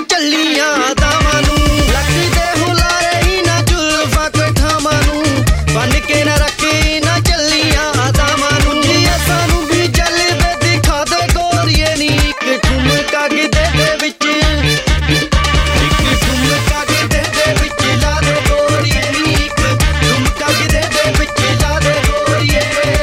ਚੱਲੀਆਂ ਦਾਵਾਂ ਨੂੰ ਲੱਗਦੇ ਹੁਲਾਰੇ ਹੀ ਨਾ ਜ਼ੁਲਫਾਂ ਕੋਈ ਥਾਵਾਂ ਨੂੰ ਬੰਨ ਕੇ ਨਾ ਰੱਖੀ ਨਾ ਚੱਲੀਆਂ ਦਾਵਾਂ ਨੂੰ ਜੀ ਸਾਨੂੰ ਵੀ ਜਲਵੇ ਦਿਖਾ ਦੇ ਗੋਰੀਏ ਨੀ ਇੱਕ ਠੁਮਕਾ ਗਿੱਧੇ ਦੇ ਵਿੱਚ ਇੱਕ ਠੁਮਕਾ ਗਿੱਧੇ ਦੇ ਵਿੱਚ ਲਾ ਦੇ ਗੋਰੀਏ ਨੀ ਇੱਕ ਠੁਮਕਾ ਗਿੱਧੇ ਦੇ ਵਿੱਚ ਲਾ ਦੇ ਗੋਰੀਏ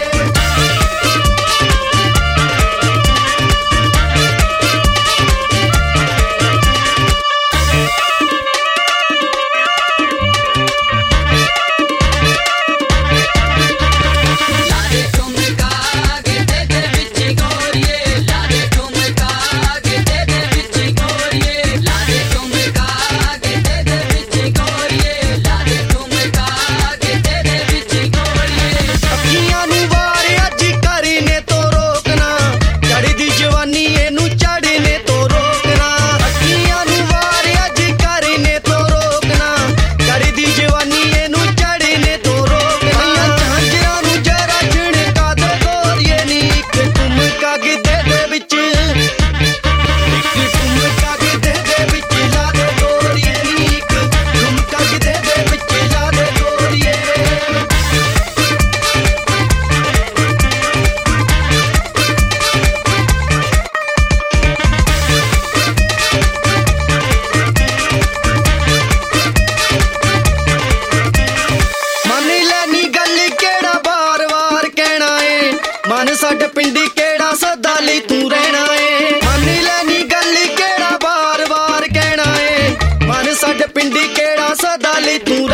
ਮਨ ਸਾਡ ਪਿੰਡੀ ਕਿਹੜਾ ਸਦਾ ਲਈ ਤੂੰ ਰਹਿਣਾ ਏ ਮੰਨ ਲੈ ਨੀ ਗੱਲ ਕਿਹੜਾ ਵਾਰ-ਵਾਰ ਕਹਿਣਾ ਏ ਮਨ ਸਾਡ ਪਿੰਡੀ ਕਿਹੜਾ ਸਦਾ ਲਈ ਤੂੰ